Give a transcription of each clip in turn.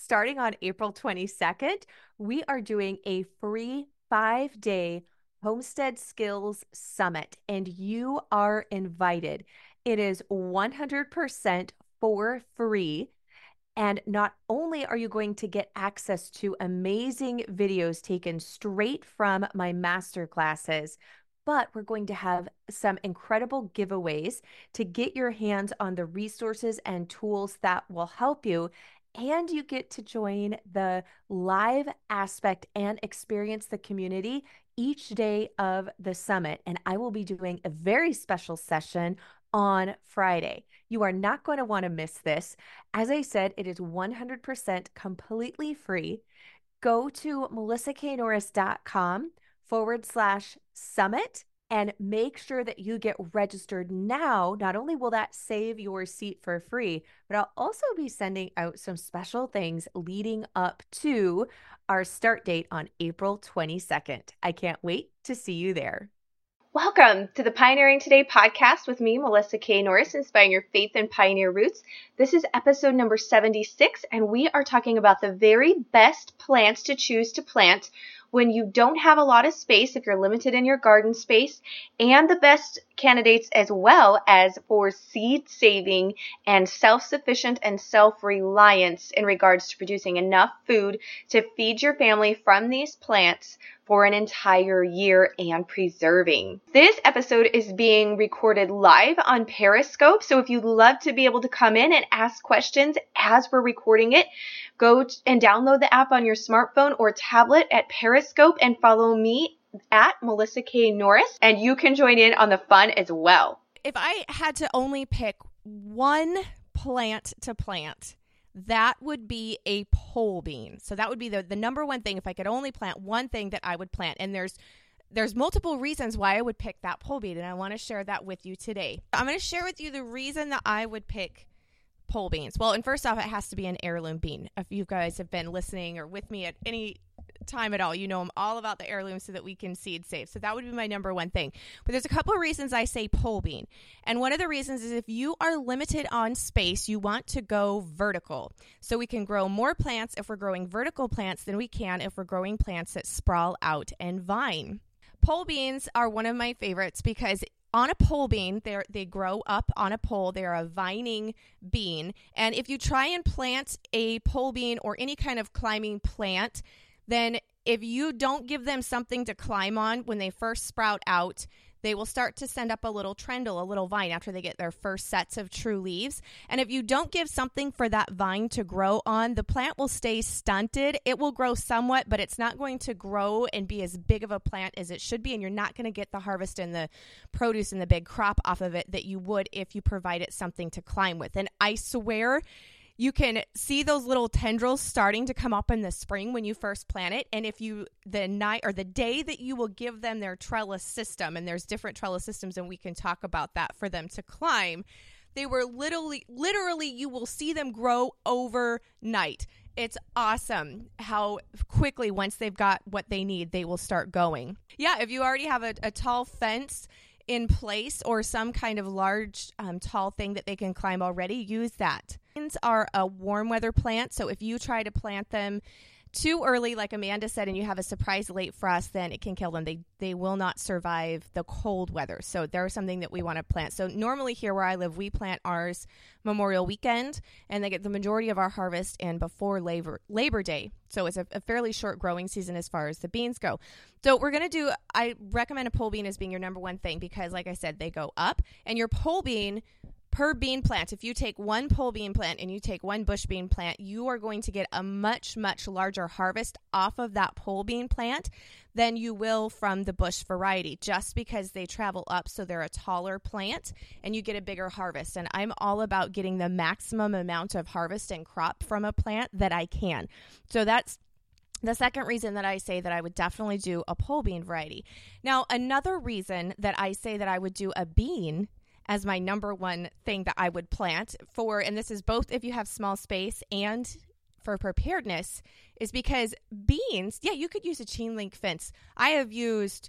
starting on April 22nd, we are doing a free 5-day Homestead Skills Summit, and you are invited. It is 100% for free. And not only are you going to get access to amazing videos taken straight from my master classes, but we're going to have some incredible giveaways to get your hands on the resources and tools that will help you. And you get to join the live aspect and experience the community each day of the summit. And I will be doing a very special session on Friday. You are not going to want to miss this. As I said, it is 100% completely free. Go to melissaknorris.com/summit and make sure that you get registered now. Not only will that save your seat for free, but I'll also be sending out some special things leading up to our start date on April 22nd. I can't wait to see you there. Welcome to the Pioneering Today podcast with me, Melissa K. Norris, inspiring your faith and pioneer roots. This is episode number 76, and we are talking about the very best plants to choose to plant when you don't have a lot of space, if you're limited in your garden space, and the best candidates as well as for seed saving and self-sufficient and self-reliance in regards to producing enough food to feed your family from these plants for an entire year and preserving. This episode is being recorded live on Periscope, so if you'd love to be able to come in and ask questions as we're recording it, go and download the app on your smartphone or tablet at Periscope and follow me at Melissa K. Norris, and you can join in on the fun as well. If I had to only pick one plant to plant, that would be a pole bean. So that would be the number one thing. If I could only plant one thing that I would plant, and there's multiple reasons why I would pick that pole bean, and I want to share that with you today. I'm going to share with you the reason that I would pick pole beans. Well, and first off, it has to be an heirloom bean. If you guys have been listening or with me at any time at all, you know I'm all about the heirlooms so that we can seed save. So that would be my number one thing. But there's a couple of reasons I say pole bean. And one of the reasons is if you are limited on space, you want to go vertical. So we can grow more plants if we're growing vertical plants than we can if we're growing plants that sprawl out and vine. Pole beans are one of my favorites because on a pole bean, they grow up on a pole. They're a vining bean. And if you try and plant a pole bean or any kind of climbing plant, then if you don't give them something to climb on when they first sprout out, they will start to send up a little trendle, a little vine after they get their first sets of true leaves. And if you don't give something for that vine to grow on, the plant will stay stunted. It will grow somewhat, but it's not going to grow and be as big of a plant as it should be. And you're not going to get the harvest and the produce and the big crop off of it that you would if you provide it something to climb with. And I swear, you can see those little tendrils starting to come up in the spring when you first plant it. And if you, the night or the day that you will give them their trellis system, and there's different trellis systems, and we can talk about that for them to climb, they were literally, you will see them grow overnight. It's awesome how quickly, once they've got what they need, they will start going. Yeah, if you already have a tall fence in place or some kind of large tall thing that they can climb already, use that. Beans are a warm weather plant, so if you try to plant them too early, like Amanda said, and you have a surprise late frost, then it can kill them. They will not survive the cold weather. So they're something that we want to plant. So normally here where I live, we plant ours Memorial Weekend, and they get the majority of our harvest in before Labor Day. So it's a fairly short growing season as far as the beans go. So I recommend a pole bean as being your number one thing because, like I said, they go up. And your pole bean per bean plant, if you take one pole bean plant and you take one bush bean plant, you are going to get a much, much larger harvest off of that pole bean plant than you will from the bush variety, just because they travel up, so they're a taller plant and you get a bigger harvest. And I'm all about getting the maximum amount of harvest and crop from a plant that I can. So that's the second reason that I say that I would definitely do a pole bean variety. Now, another reason that I say that I would do a bean as my number one thing that I would plant for, and this is both if you have small space and for preparedness, is because beans, yeah, you could use a chain link fence. I have used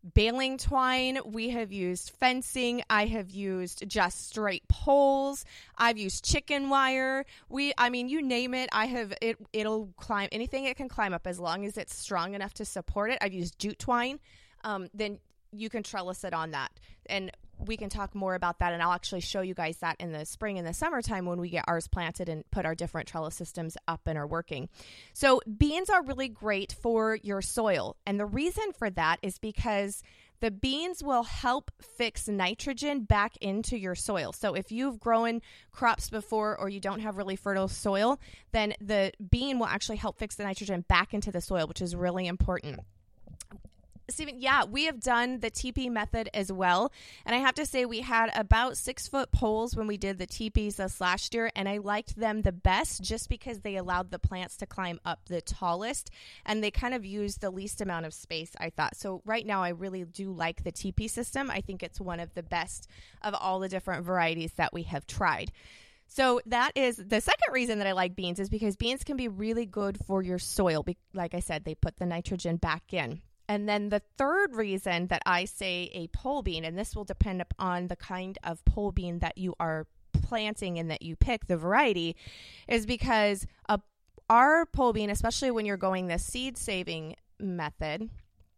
baling twine. We have used fencing. I have used just straight poles. I've used chicken wire. You name it. It'll climb anything it can climb up as long as it's strong enough to support it. I've used jute twine. Then you can trellis it on that. And we can talk more about that, and I'll actually show you guys that in the spring and the summertime when we get ours planted and put our different trellis systems up and are working. So beans are really great for your soil, and the reason for that is because the beans will help fix nitrogen back into your soil. So if you've grown crops before or you don't have really fertile soil, then the bean will actually help fix the nitrogen back into the soil, which is really important. Stephen, yeah, we have done the teepee method as well. And I have to say we had about 6-foot poles when we did the teepees this last year. And I liked them the best just because they allowed the plants to climb up the tallest. And they kind of used the least amount of space, I thought. So right now I really do like the teepee system. I think it's one of the best of all the different varieties that we have tried. So that is the second reason that I like beans, is because beans can be really good for your soil. Like I said, they put the nitrogen back in. And then the third reason that I say a pole bean, and this will depend upon the kind of pole bean that you are planting and that you pick, the variety, is because our pole bean, especially when you're going the seed saving method,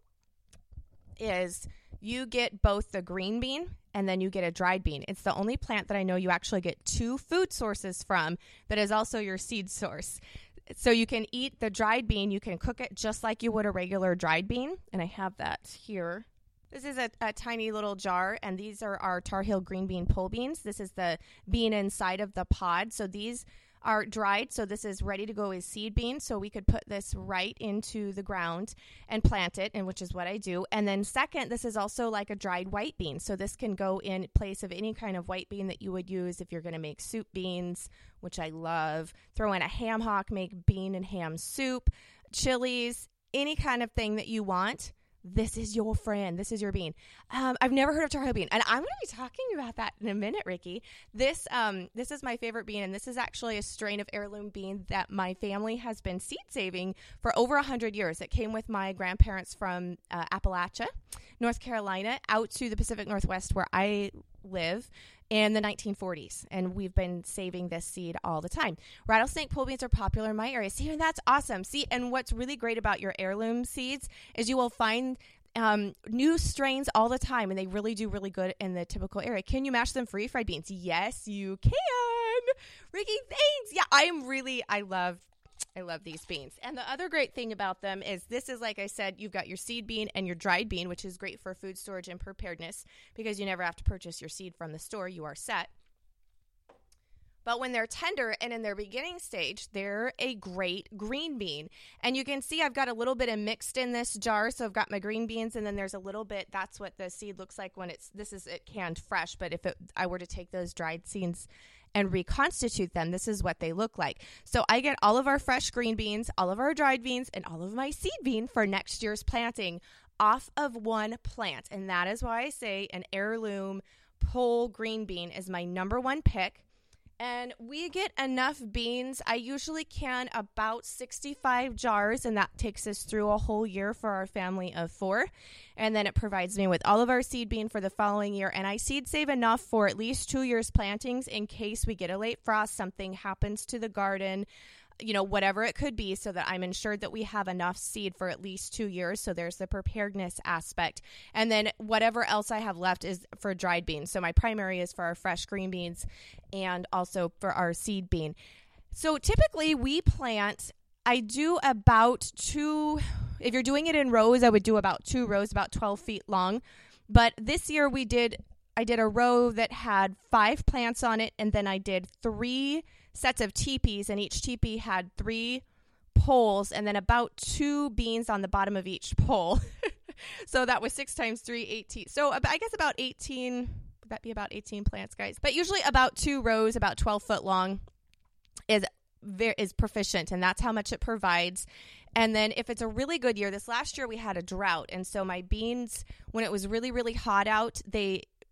is you get both the green bean and then you get a dried bean. It's the only plant that I know you actually get 2 food sources from that is also your seed source. So you can eat the dried bean. You can cook it just like you would a regular dried bean. And I have that here. This is a tiny little jar, and these are our Tar Heel green bean pole beans. This is the bean inside of the pod. So these are dried, so this is ready to go as seed beans. So we could put this right into the ground and plant it, and which is what I do. And then second, this is also like a dried white bean. So this can go in place of any kind of white bean that you would use if you're going to make soup beans, which I love. Throw in a ham hock, make bean and ham soup, chilies, any kind of thing that you want. This is your friend. This is your bean. I've never heard of Tar Heel bean, and I'm going to be talking about that in a minute, Ricky. This is my favorite bean, and this is actually a strain of heirloom bean that my family has been seed saving for over 100 years. It came with my grandparents from Appalachia, North Carolina, out to the Pacific Northwest where I live in the 1940s, and we've been saving this seed all the time. Rattlesnake pole beans are popular in my area. See, and that's awesome. See, and what's really great about your heirloom seeds is you will find new strains all the time, and they really do really good in the typical area. Can you mash them for fried beans? Yes, you can. Ricky, thanks. Yeah, I love these beans. And the other great thing about them is this is, like I said, you've got your seed bean and your dried bean, which is great for food storage and preparedness because you never have to purchase your seed from the store. You are set. But when they're tender and in their beginning stage, they're a great green bean. And you can see I've got a little bit of mixed in this jar. So I've got my green beans, and then there's a little bit. That's what the seed looks like when it canned fresh. But if I were to take those dried seeds and reconstitute them, this is what they look like. So I get all of our fresh green beans, all of our dried beans, and all of my seed bean for next year's planting off of one plant. And that is why I say an heirloom pole green bean is my number one pick. And we get enough beans. I usually can about 65 jars, and that takes us through a whole year for our family of 4. And then it provides me with all of our seed bean for the following year. And I seed save enough for at least 2 years plantings in case we get a late frost, something happens to the garden, whatever it could be, so that I'm ensured that we have enough seed for at least 2 years. So there's the preparedness aspect. And then whatever else I have left is for dried beans. So my primary is for our fresh green beans and also for our seed bean. So typically we plant, I do about 2, if you're doing it in rows, I would do about 2 rows, about 12 feet long. But this year I did a row that had 5 plants on it, and then I did 3 sets of teepees, and each teepee had 3 poles and then about 2 beans on the bottom of each pole. So that was 6 times 3, 18. So I guess about 18, would that be about 18 plants, guys? But usually about 2 rows, about 12 foot long is proficient, and that's how much it provides. And then if it's a really good year, this last year we had a drought, and so my beans, when it was really, really hot out, they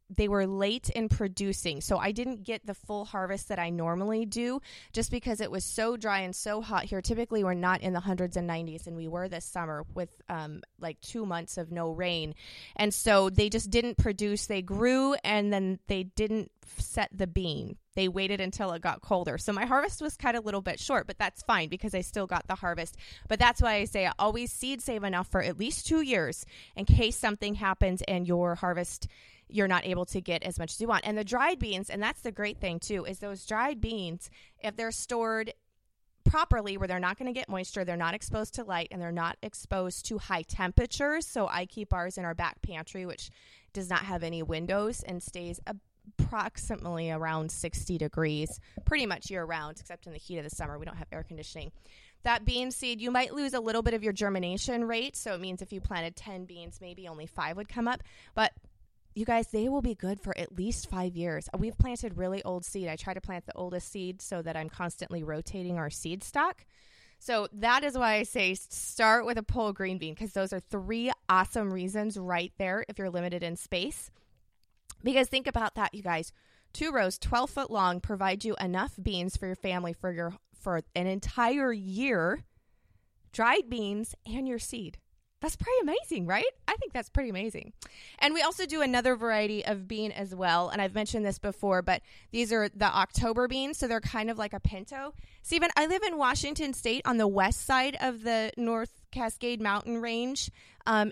they were late in producing. So I didn't get the full harvest that I normally do just because it was so dry and so hot here. Typically we're not in the hundreds and 90s, and we were this summer with like 2 months of no rain. And so they just didn't produce. They grew and then they didn't set the bean. They waited until it got colder. So my harvest was cut a little bit short, but that's fine because I still got the harvest. But that's why I say I always seed save enough for at least 2 years in case something happens and your harvest, you're not able to get as much as you want. And the dried beans, and that's the great thing too, is those dried beans, if they're stored properly where they're not going to get moisture, they're not exposed to light, and they're not exposed to high temperatures. So I keep ours in our back pantry, which does not have any windows and stays approximately around 60 degrees pretty much year round, except in the heat of the summer. We don't have air conditioning. That bean seed, you might lose a little bit of your germination rate. So it means if you planted 10 beans, maybe only 5 would come up. But you guys, they will be good for at least 5 years. We've planted really old seed. I try to plant the oldest seed so that I'm constantly rotating our seed stock. So that is why I say start with a pole green bean, because those are 3 awesome reasons right there if you're limited in space. Because think about that, you guys. 2 rows, 12 foot long, provide you enough beans for your family for an entire year, dried beans and your seed. That's pretty amazing, right? I think that's pretty amazing. And we also do another variety of bean as well. And I've mentioned this before, but these are the October beans. So they're kind of like a pinto. Stephen, I live in Washington State on the west side of the North Cascade Mountain Range. I'm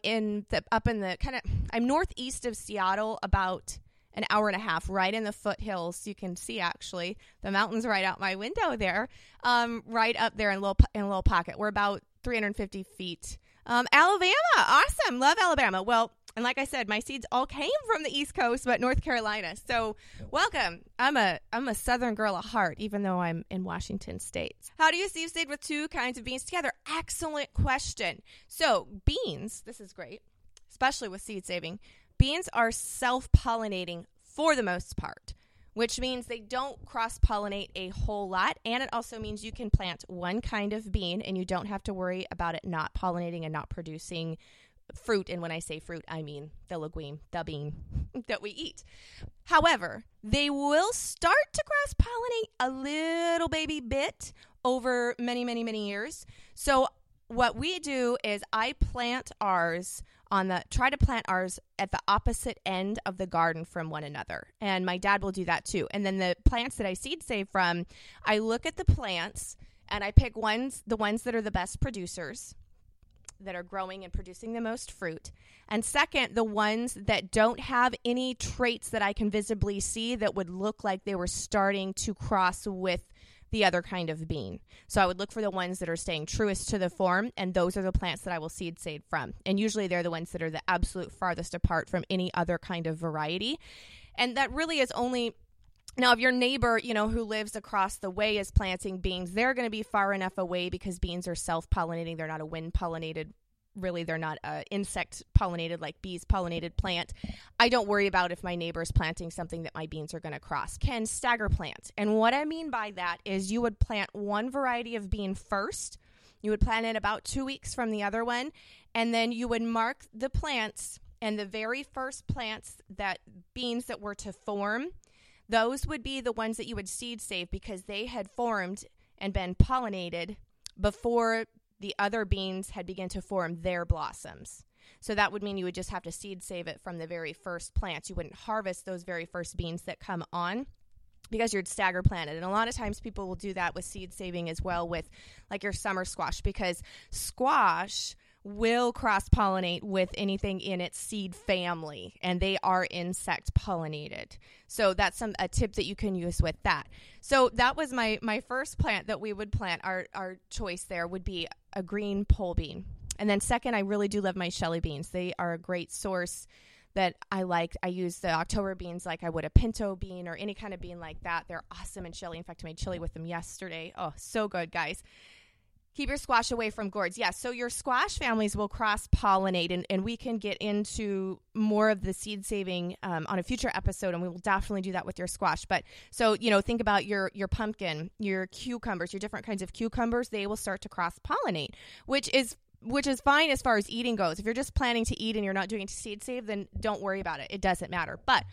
northeast of Seattle, about an hour and a half, right in the foothills. You can see actually the mountains right out my window there, right up there in a little pocket. We're about 350 feet. Alabama. Awesome. Love Alabama. Well, and like I said, my seeds all came from the East Coast, but North Carolina. So welcome. I'm a Southern girl at heart, even though I'm in Washington State. How do you seed save with 2 kinds of beans together? Excellent question. So beans, this is great, especially with seed saving. Beans are self-pollinating for the most part, which means they don't cross-pollinate a whole lot. And it also means you can plant one kind of bean and you don't have to worry about it not pollinating and not producing fruit. And when I say fruit, I mean the legume, the bean that we eat. However, they will start to cross-pollinate a little baby bit over many, many, many years. So what we do is I try to plant ours at the opposite end of the garden from one another. And my dad will do that too. And then the plants that I seed save from, I look at the plants and I pick the ones that are the best producers, that are growing and producing the most fruit. And second, the ones that don't have any traits that I can visibly see that would look like they were starting to cross with the other kind of bean. So I would look for the ones that are staying truest to the form, and those are the plants that I will seed save from. And usually they're the ones that are the absolute farthest apart from any other kind of variety. And that really is only... Now, if your neighbor, who lives across the way is planting beans, they're going to be far enough away because beans are self-pollinating. They're not a wind-pollinated, really, they're not insect-pollinated like bees-pollinated plant. I don't worry about if my neighbor is planting something that my beans are going to cross. Can stagger plant. And what I mean by that is you would plant one variety of bean first. You would plant it about 2 weeks from the other one, and then you would mark the plants, and the very first beans that were to form, those would be the ones that you would seed save because they had formed and been pollinated before the other beans had begun to form their blossoms. So that would mean you would just have to seed save it from the very first plants. You wouldn't harvest those very first beans that come on because you'd stagger plant it. And a lot of times people will do that with seed saving as well with like your summer squash, because squash will cross-pollinate with anything in its seed family, and they are insect pollinated. So that's a tip that you can use with that. So that was my first plant that we would plant. Our choice there would be a green pole bean. And then second, I really do love my Shelly beans. They are a great source that I like. I use the October beans like I would a pinto bean or any kind of bean like that. They're awesome in chili. In fact, I made chili with them yesterday. Oh, so good, guys. Keep your squash away from gourds. Yeah, so your squash families will cross-pollinate, and we can get into more of the seed saving on a future episode, and we will definitely do that with your squash. But so, think about your pumpkin, your cucumbers, your different kinds of cucumbers. They will start to cross-pollinate, which is fine as far as eating goes. If you're just planning to eat and you're not doing it to seed save, then don't worry about it. It doesn't matter. But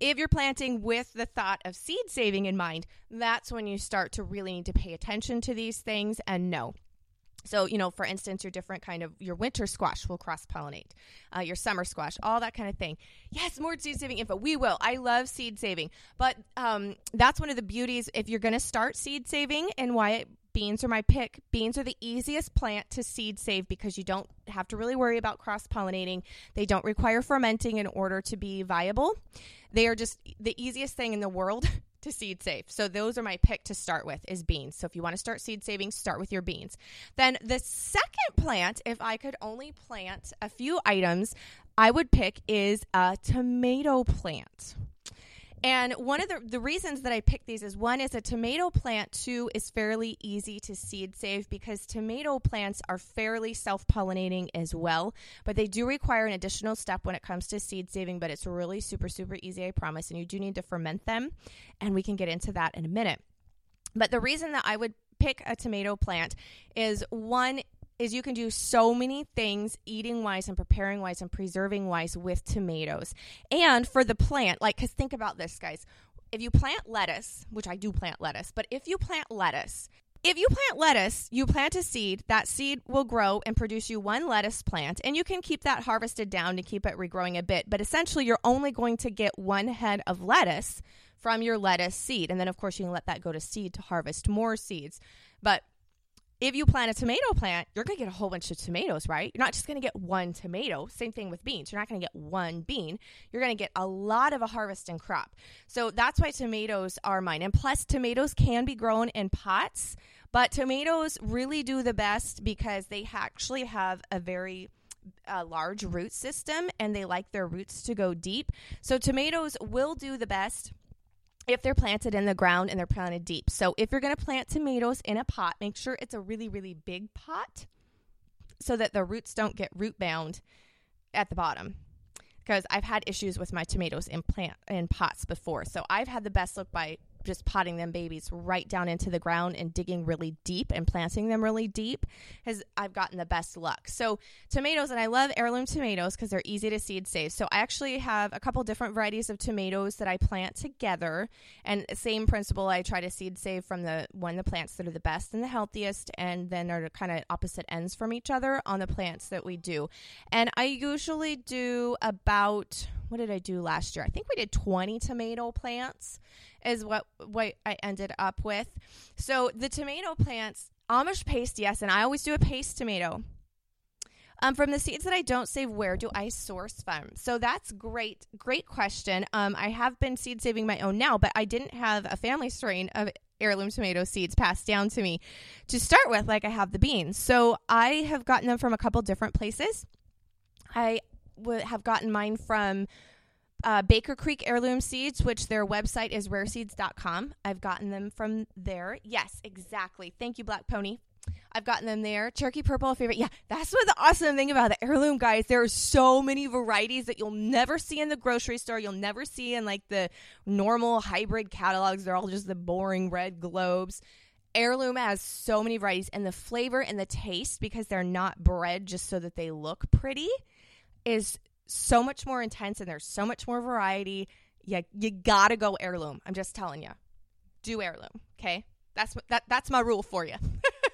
if you're planting with the thought of seed saving in mind, that's when you start to really need to pay attention to these things and know. So, for instance, your winter squash will cross-pollinate, your summer squash, all that kind of thing. Yes, more seed saving info. We will. I love seed saving. But that's one of the beauties if you're going to start seed saving, and why beans are my pick. Beans are the easiest plant to seed save because you don't have to really worry about cross-pollinating. They don't require fermenting in order to be viable. They are just the easiest thing in the world to seed save. So those are my pick to start with is beans. So if you want to start seed saving, start with your beans. Then the second plant, if I could only plant a few items, I would pick is a tomato plant. And one of the reasons that I picked these is, one is a tomato plant, two is fairly easy to seed save because tomato plants are fairly self-pollinating as well, but they do require an additional step when it comes to seed saving, but it's really super, super easy, I promise, and you do need to ferment them, and we can get into that in a minute. But the reason that I would pick a tomato plant is, one, is you can do so many things eating-wise and preparing-wise and preserving-wise with tomatoes. And for the plant, because think about this, guys. If you plant lettuce, which I do plant lettuce, but if you plant lettuce, you plant a seed, that seed will grow and produce you one lettuce plant, and you can keep that harvested down to keep it regrowing a bit. But essentially, you're only going to get one head of lettuce from your lettuce seed. And then, of course, you can let that go to seed to harvest more seeds. But if you plant a tomato plant, you're going to get a whole bunch of tomatoes, right? You're not just going to get one tomato. Same thing with beans. You're not going to get one bean. You're going to get a lot of a harvesting crop. So that's why tomatoes are mine. And plus, tomatoes can be grown in pots, but tomatoes really do the best because they actually have a very large root system, and they like their roots to go deep. So tomatoes will do the best if they're planted in the ground and they're planted deep. So if you're going to plant tomatoes in a pot, make sure it's a really, really big pot so that the roots don't get root bound at the bottom. Because I've had issues with my tomatoes in pots before. So I've had the best look by just potting them babies right down into the ground and digging really deep and planting them really deep, I've gotten the best luck. So tomatoes, and I love heirloom tomatoes because they're easy to seed save. So I actually have a couple different varieties of tomatoes that I plant together, and same principle, I try to seed save from the plants that are the best and the healthiest, and then are kind of opposite ends from each other on the plants that we do. And I usually do about, what did I do last year? I think we did 20 tomato plants is what I ended up with. So the tomato plants, Amish paste, yes, and I always do a paste tomato. From the seeds that I don't save, where do I source from? So that's great question. I have been seed saving my own now, but I didn't have a family strain of heirloom tomato seeds passed down to me to start with, like I have the beans. So I have gotten them from a couple different places. I have gotten mine from Baker Creek Heirloom Seeds, which their website is rareseeds.com. I've gotten them from there. Yes, exactly. Thank you, Black Pony. I've gotten them there. Cherokee Purple, a favorite. Yeah, that's what the awesome thing about the heirloom, guys. There are so many varieties that you'll never see in the grocery store. You'll never see in like the normal hybrid catalogs. They're all just the boring red globes. Heirloom has so many varieties, and the flavor and the taste, because they're not bred just so that they look pretty, is so much more intense, and there's so much more variety. Yeah, you gotta go heirloom. I'm just telling you, do heirloom. Okay, that's my rule for you.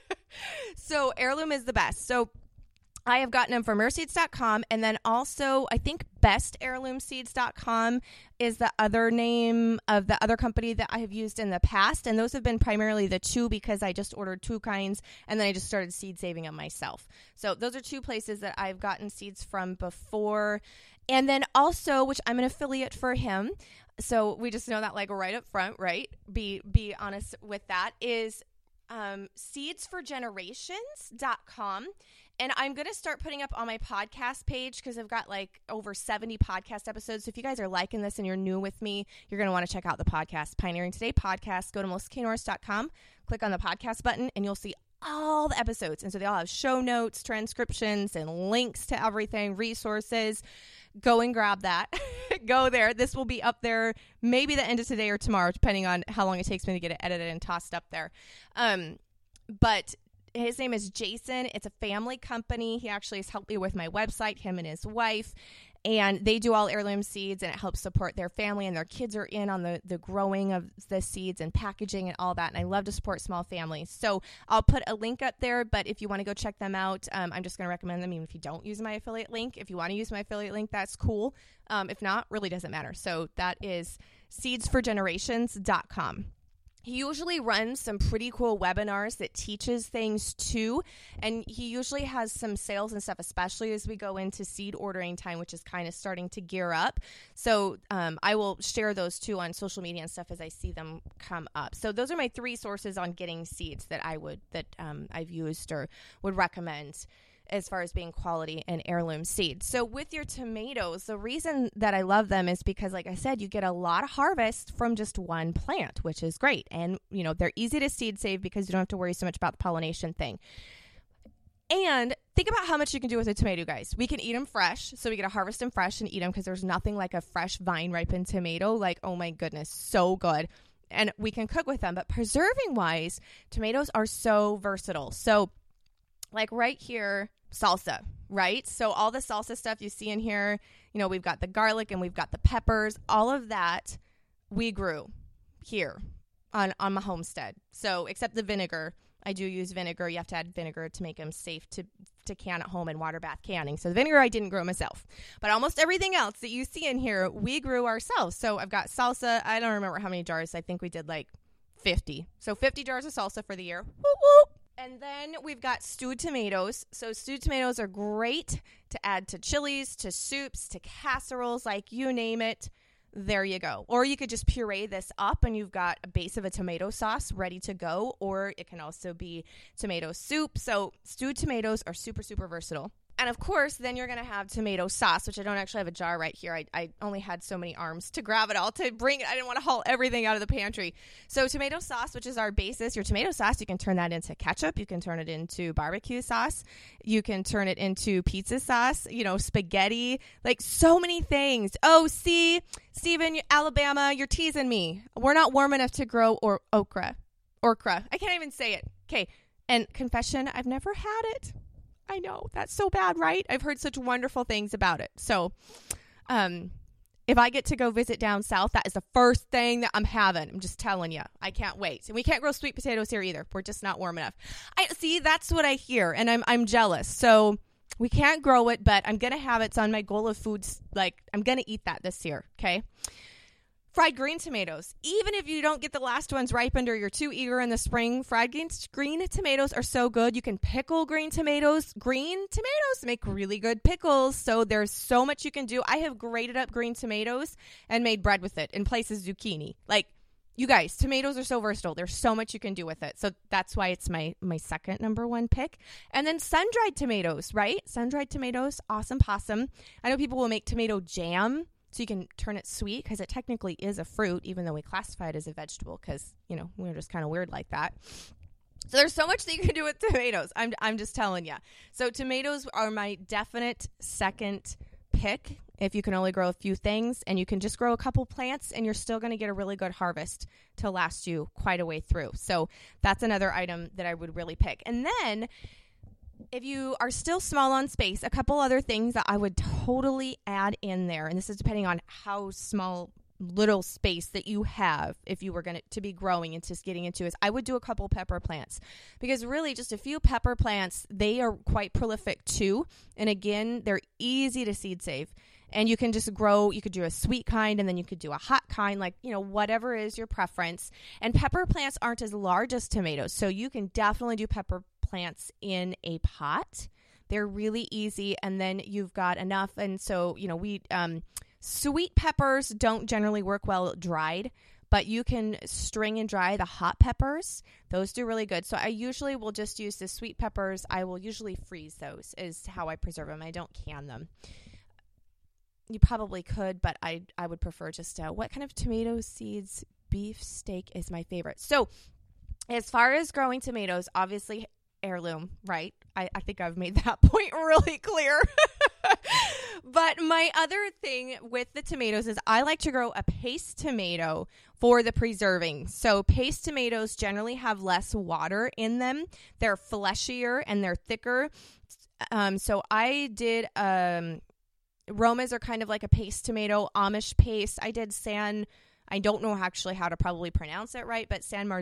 So heirloom is the best. So I have gotten them from rareseeds.com, and then also I think bestheirloomseeds.com is the other name of the other company that I have used in the past, and those have been primarily the two because I just ordered two kinds, and then I just started seed saving them myself. So those are two places that I've gotten seeds from before, and then also, which I'm an affiliate for him, so we just know that like right up front, right? Be honest with that, is seedsforgenerations.com. And I'm going to start putting up on my podcast page because I've got like over 70 podcast episodes. So if you guys are liking this and you're new with me, you're going to want to check out the podcast, Pioneering Today podcast. Go to melissaknorris.com, click on the podcast button, and you'll see all the episodes. And so they all have show notes, transcriptions, and links to everything, resources. Go and grab that. Go there. This will be up there maybe the end of today or tomorrow, depending on how long it takes me to get it edited and tossed up there. But his name is Jason. It's a family company. He actually has helped me with my website, him and his wife. And they do all heirloom seeds, and it helps support their family, and their kids are in on the growing of the seeds and packaging and all that. And I love to support small families. So I'll put a link up there, but if you want to go check them out, I'm just going to recommend them even if you don't use my affiliate link. If you want to use my affiliate link, that's cool. If not, really doesn't matter. So that is seedsforgenerations.com. He usually runs some pretty cool webinars that teaches things too. And he usually has some sales and stuff, especially as we go into seed ordering time, which is kind of starting to gear up. So I will share those too on social media and stuff as I see them come up. So those are my 3 sources on getting seeds that I've used or would recommend as far as being quality and heirloom seeds. So with your tomatoes, the reason that I love them is because, like I said, you get a lot of harvest from just one plant, which is great. And, they're easy to seed save because you don't have to worry so much about the pollination thing. And think about how much you can do with a tomato, guys. We can eat them fresh, so we get to harvest them fresh and eat them because there's nothing like a fresh vine-ripened tomato. Like, oh my goodness, so good. And we can cook with them. But preserving-wise, tomatoes are so versatile. So, like right here, salsa, right? So all the salsa stuff you see in here, we've got the garlic and we've got the peppers, all of that we grew here on my homestead. So except the vinegar, I do use vinegar. You have to add vinegar to make them safe to can at home in water bath canning. So the vinegar I didn't grow myself, but almost everything else that you see in here, we grew ourselves. So I've got salsa. I don't remember how many jars. I think we did like 50. So 50 jars of salsa for the year. Whoop, whoop. And then we've got stewed tomatoes. So stewed tomatoes are great to add to chilies, to soups, to casseroles, like you name it. There you go. Or you could just puree this up and you've got a base of a tomato sauce ready to go. Or it can also be tomato soup. So stewed tomatoes are super, super versatile. And of course, then you're going to have tomato sauce, which I don't actually have a jar right here. I only had so many arms to grab it all to bring it. I didn't want to haul everything out of the pantry. So tomato sauce, which is our basis, your tomato sauce, you can turn that into ketchup. You can turn it into barbecue sauce. You can turn it into pizza sauce, spaghetti, like so many things. Oh, see, Stephen, Alabama, you're teasing me. We're not warm enough to grow okra. I can't even say it. Okay. And confession, I've never had it. I know, that's so bad, right? I've heard such wonderful things about it. So if I get to go visit down south, that is the first thing that I'm having. I'm just telling you. I can't wait. And we can't grow sweet potatoes here either. We're just not warm enough. See, that's what I hear, and I'm jealous. So we can't grow it, but I'm going to have it. It's on my goal of foods. Like, I'm going to eat that this year, okay? Fried green tomatoes. Even if you don't get the last ones ripened or you're too eager in the spring, fried green tomatoes are so good. You can pickle green tomatoes. Green tomatoes make really good pickles. So there's so much you can do. I have grated up green tomatoes and made bread with it in place of zucchini. Like, you guys, tomatoes are so versatile. There's so much you can do with it. So that's why it's my second number 1 pick. And then sun-dried tomatoes, right? Sun-dried tomatoes, awesome possum. I know people will make tomato jam. So you can turn it sweet because it technically is a fruit, even though we classify it as a vegetable because, we're just kind of weird like that. So there's so much that you can do with tomatoes. I'm just telling you. So tomatoes are my definite second pick if you can only grow a few things, and you can just grow a couple plants and you're still going to get a really good harvest to last you quite a way through. So that's another item that I would really pick. And then if you are still small on space, a couple other things that I would totally add in there, and this is depending on how small little space that you have if you were going to be growing and just getting into, is I would do a couple pepper plants, because really just a few pepper plants, they are quite prolific too. And again, they're easy to seed save. And you can just grow, you could do a sweet kind, and then you could do a hot kind, like, whatever is your preference. And pepper plants aren't as large as tomatoes, so you can definitely do pepper plants in a pot. They're really easy, and then you've got enough. And so, sweet peppers don't generally work well dried, but you can string and dry the hot peppers. Those do really good. So I usually will just use the sweet peppers. I will usually freeze those, is how I preserve them. I don't can them. You probably could, but I would prefer just what kind of tomato seeds? Beef steak is my favorite. So as far as growing tomatoes, obviously heirloom, right? I think I've made that point really clear. But my other thing with the tomatoes is I like to grow a paste tomato for the preserving. So paste tomatoes generally have less water in them. They're fleshier and they're thicker. So I did Romas are kind of like a paste tomato, Amish paste. I don't know actually how to probably pronounce it right, but San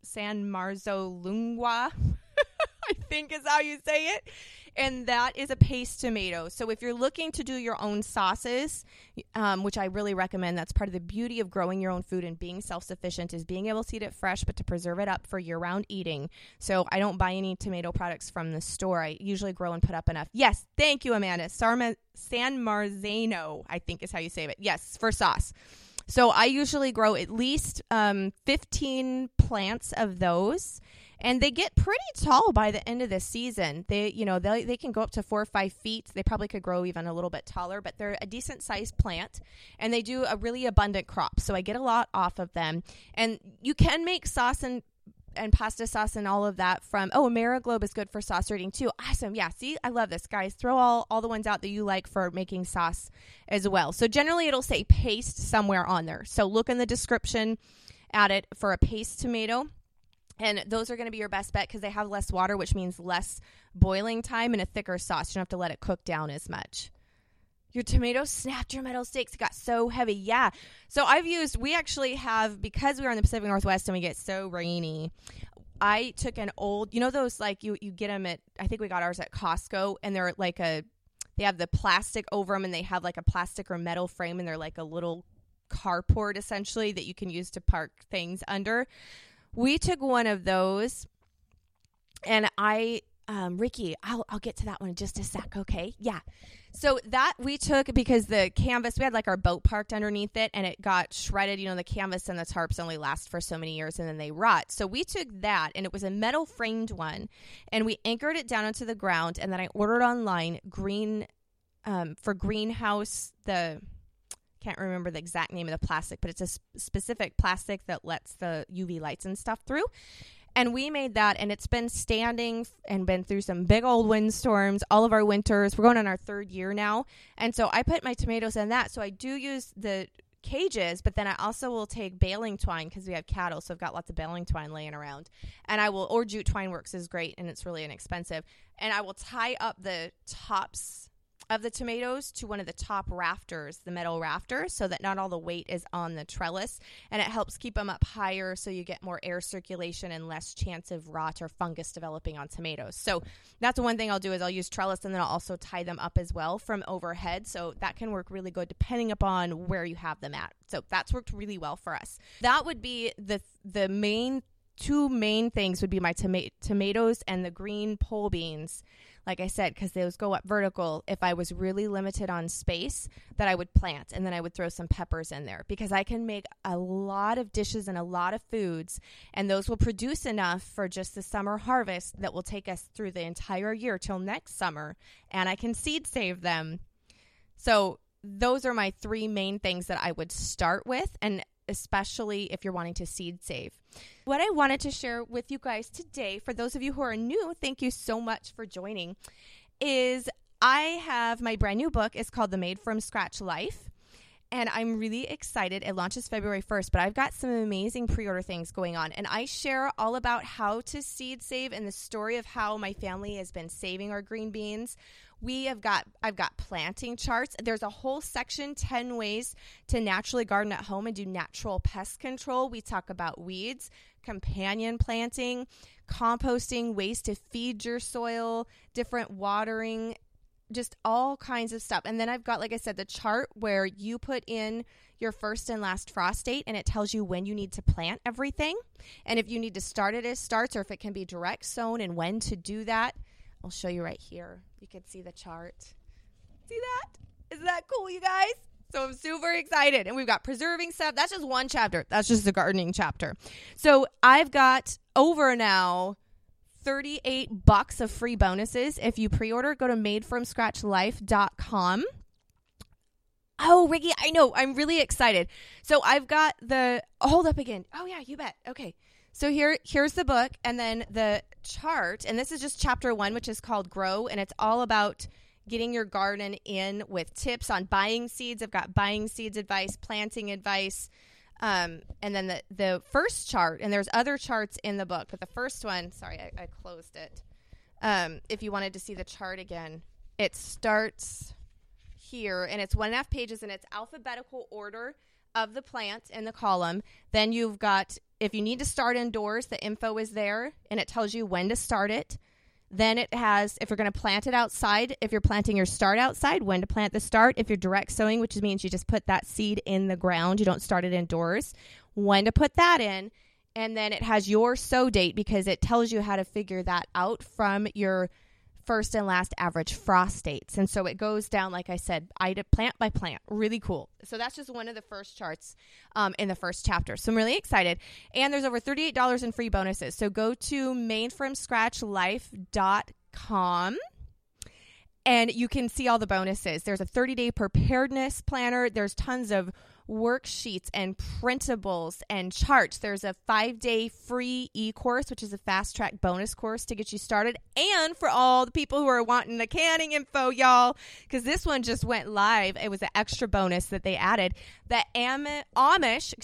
Marzolungua, I think is how you say it. And that is a paste tomato. So if you're looking to do your own sauces, which I really recommend, that's part of the beauty of growing your own food and being self-sufficient, is being able to eat it fresh, but to preserve it up for year-round eating. So I don't buy any tomato products from the store. I usually grow and put up enough. Yes, thank you, Amanda. San Marzano, I think is how you say it. Yes, for sauce. So I usually grow at least 15 plants of those. And they get pretty tall by the end of the season. They can go up to 4 or 5 feet. They probably could grow even a little bit taller, but they're a decent sized plant, and they do a really abundant crop. So I get a lot off of them. And you can make sauce and pasta sauce and all of that from, AmeriGlobe is good for sauce rating too. Awesome. Yeah. See, I love this, guys. Throw all the ones out that you like for making sauce as well. So generally it'll say paste somewhere on there. So look in the description at it for a paste tomato. And those are going to be your best bet because they have less water, which means less boiling time and a thicker sauce. You don't have to let it cook down as much. Your tomatoes snapped your metal sticks. It got so heavy. Yeah. So we actually have, because we are in the Pacific Northwest and we get so rainy, I took an old, those like you get them at, I think we got ours at Costco, and they're like they have the plastic over them, and they have like a plastic or metal frame, and they're like a little carport essentially that you can use to park things under. We took one of those, and Ricky, I'll get to that one in just a sec, okay? Yeah. So that we took because the canvas, we had like our boat parked underneath it, and it got shredded. The canvas and the tarps only last for so many years, and then they rot. So we took that, and it was a metal framed one, and we anchored it down into the ground, and then I ordered online for greenhouse, can't remember the exact name of the plastic, but it's a specific plastic that lets the UV lights and stuff through. And we made that, and it's been standing and been through some big old windstorms all of our winters. We're going on our 3rd year now. And so I put my tomatoes in that. So I do use the cages, but then I also will take baling twine because we have cattle. So I've got lots of baling twine laying around. And or jute twine works is great, and it's really inexpensive. And I will tie up the tops of the tomatoes to one of the top rafters, the metal rafters, so that not all the weight is on the trellis, and it helps keep them up higher so you get more air circulation and less chance of rot or fungus developing on tomatoes. So that's one thing I'll do is I'll use trellis, and then I'll also tie them up as well from overhead. So that can work really good depending upon where you have them at. So that's worked really well for us. That would be the two main things would be my tomatoes and the green pole beans. Like I said, because those go up vertical. If I was really limited on space, that I would plant, and then I would throw some peppers in there because I can make a lot of dishes and a lot of foods, and those will produce enough for just the summer harvest that will take us through the entire year till next summer, and I can seed save them. So those are my 3 main things that I would start with, and especially if you're wanting to seed save. What I wanted to share with you guys today, for those of you who are new, thank you so much for joining, is I have my brand new book. It's called The Made from Scratch Life, and I'm really excited. It launches February 1st, but I've got some amazing pre-order things going on, and I share all about how to seed save and the story of how my family has been saving our green beans. I've got planting charts. There's a whole section, 10 ways to naturally garden at home and do natural pest control. We talk about weeds, companion planting, composting, ways to feed your soil, different watering, just all kinds of stuff. And then I've got, like I said, the chart where you put in your first and last frost date, and it tells you when you need to plant everything. And if you need to start it as starts, or if it can be direct sown, and when to do that. I'll show you right here. You can see the chart. See that? Isn't that cool, you guys? So I'm super excited. And we've got preserving stuff. That's just one chapter. That's just the gardening chapter. So I've got over now $38 of free bonuses. If you pre-order, go to madefromscratchlife.com. Oh, Ricky, I know. I'm really excited. So I've got hold up again. Oh, yeah, you bet. Okay. So here's the book, and then the chart, and this is just chapter 1, which is called Grow, and it's all about getting your garden in with tips on buying seeds. I've got buying seeds advice, planting advice, and then the first chart, and there's other charts in the book, but the first one, sorry, I closed it. If you wanted to see the chart again, it starts here, and it's 1.5 pages, and it's alphabetical order of the plant in the column. Then you've got, if you need to start indoors, the info is there, and it tells you when to start it. Then it has, if you're going to plant it outside, if you're planting your start outside, when to plant the start. If you're direct sowing, which means you just put that seed in the ground, you don't start it indoors, when to put that in. And then it has your sow date, because it tells you how to figure that out from your first and last average frost dates. And so it goes down, like I said, plant by plant. Really cool. So that's just one of the first charts in the first chapter. So I'm really excited. And there's over $38 in free bonuses. So go to mainefromscratchlife.com and you can see all the bonuses. There's a 30-day preparedness planner. There's tons of worksheets and printables and charts. There's a 5-day free e-course, which is a fast track bonus course to get you started. And for all the people who are wanting the canning info, y'all, because this one just went live, it was an extra bonus that they added, the Amish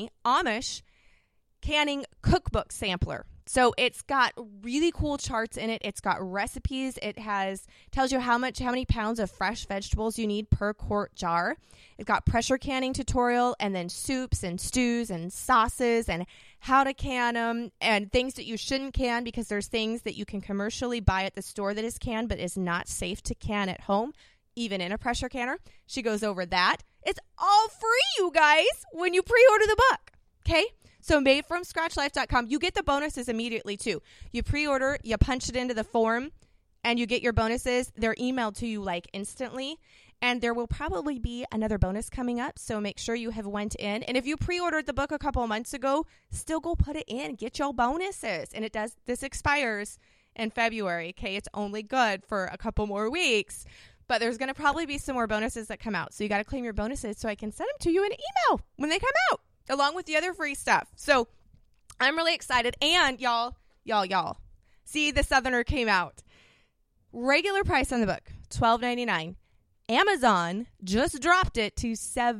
canning cookbook sampler. So it's got really cool charts in it. It's got recipes. It tells you how many pounds of fresh vegetables you need per quart jar. It's got pressure canning tutorial, and then soups and stews and sauces and how to can them, and things that you shouldn't can, because there's things that you can commercially buy at the store that is canned but is not safe to can at home, even in a pressure canner. She goes over that. It's all free, you guys, when you pre-order the book. Okay? So mainefromscratchlife.com, you get the bonuses immediately too. You pre-order, you punch it into the form, and you get your bonuses. They're emailed to you like instantly. And there will probably be another bonus coming up, so make sure you have went in. And if you pre-ordered the book a couple of months ago, still go put it in. Get your bonuses. And this expires in February, okay? It's only good for a couple more weeks. But there's going to probably be some more bonuses that come out. So you got to claim your bonuses so I can send them to you in email when they come out, along with the other free stuff. So I'm really excited. And y'all, see, The Southerner came out. Regular price on the book, $12.99. Amazon just dropped it to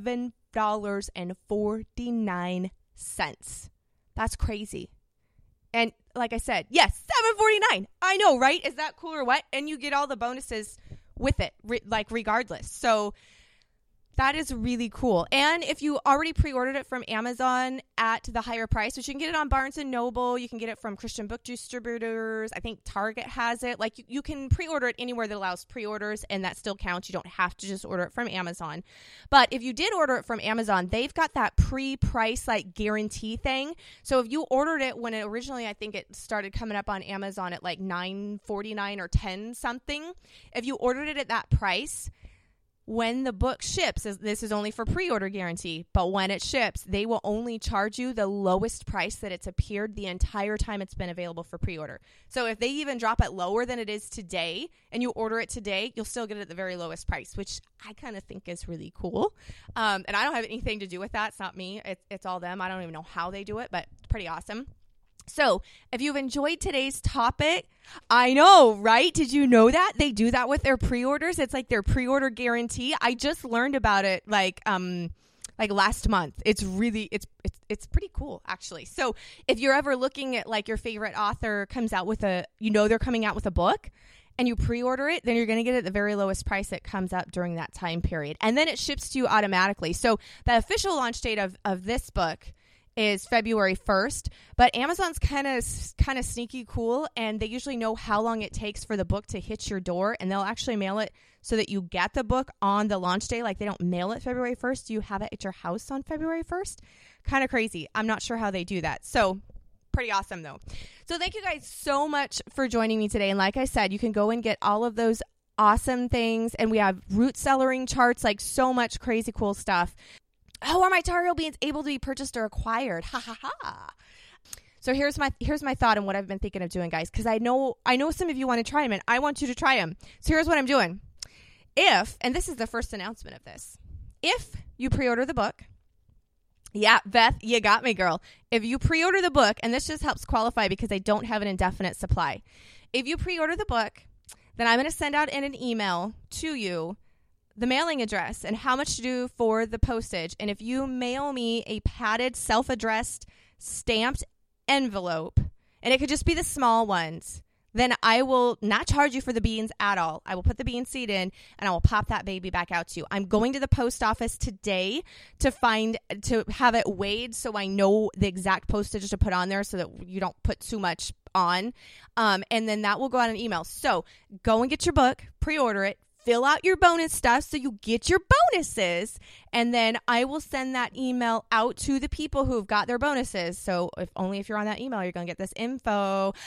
$7.49. That's crazy. And like I said, yes, $7.49. I know, right? Is that cool or what? And you get all the bonuses with it, regardless. So that is really cool. And if you already pre-ordered it from Amazon at the higher price, which you can get it on Barnes & Noble, you can get it from Christian Book Distributors, I think Target has it. Like, you can pre-order it anywhere that allows pre-orders, and that still counts. You don't have to just order it from Amazon. But if you did order it from Amazon, they've got that pre-price, like, guarantee thing. So if you ordered it when it originally, I think it started coming up on Amazon at like $9.49 or $10 something, if you ordered it at that price, when the book ships, this is only for pre-order guarantee, but when it ships, they will only charge you the lowest price that it's appeared the entire time it's been available for pre-order. So if they even drop it lower than it is today and you order it today, you'll still get it at the very lowest price, which I kind of think is really cool. And I don't have anything to do with that. It's not me. It's all them. I don't even know how they do it, but it's pretty awesome. So if you've enjoyed today's topic, I know, right? Did you know that they do that with their pre-orders? It's like their pre-order guarantee. I just learned about it like last month. It's really, it's pretty cool, actually. So if you're ever looking at like your favorite author comes out with they're coming out with a book, and you pre-order it, then you're going to get it at the very lowest price that comes up during that time period. And then it ships to you automatically. So the official launch date of this book is February 1st, but Amazon's kind of sneaky cool, and they usually know how long it takes for the book to hit your door, and they'll actually mail it so that you get the book on the launch day. Like, they don't mail it February 1st. You have it at your house on February 1st. Kind of crazy. I'm not sure how they do that. So pretty awesome, though. So thank you guys so much for joining me today. And like I said, you can go and get all of those awesome things, and we have root cellaring charts, like so much crazy cool stuff. How are my Tar Heel beans able to be purchased or acquired? Ha ha ha. So here's my thought on what I've been thinking of doing, guys, because I know some of you want to try them, and I want you to try them. So here's what I'm doing. And this is the first announcement of this, if you pre-order the book, yeah, Beth, you got me, girl. If you pre-order the book, and this just helps qualify because I don't have an indefinite supply. If you pre-order the book, then I'm going to send out in an email to you the mailing address and how much to do for the postage. And if you mail me a padded, self-addressed, stamped envelope, and it could just be the small ones, then I will not charge you for the beans at all. I will put the bean seed in and I will pop that baby back out to you. I'm going to the post office today to have it weighed so I know the exact postage to put on there so that you don't put too much on. And then that will go out an email. So go and get your book, pre-order it, fill out your bonus stuff so you get your bonuses, and then I will send that email out to the people who've got their bonuses. So if you're on that email, you're going to get this info.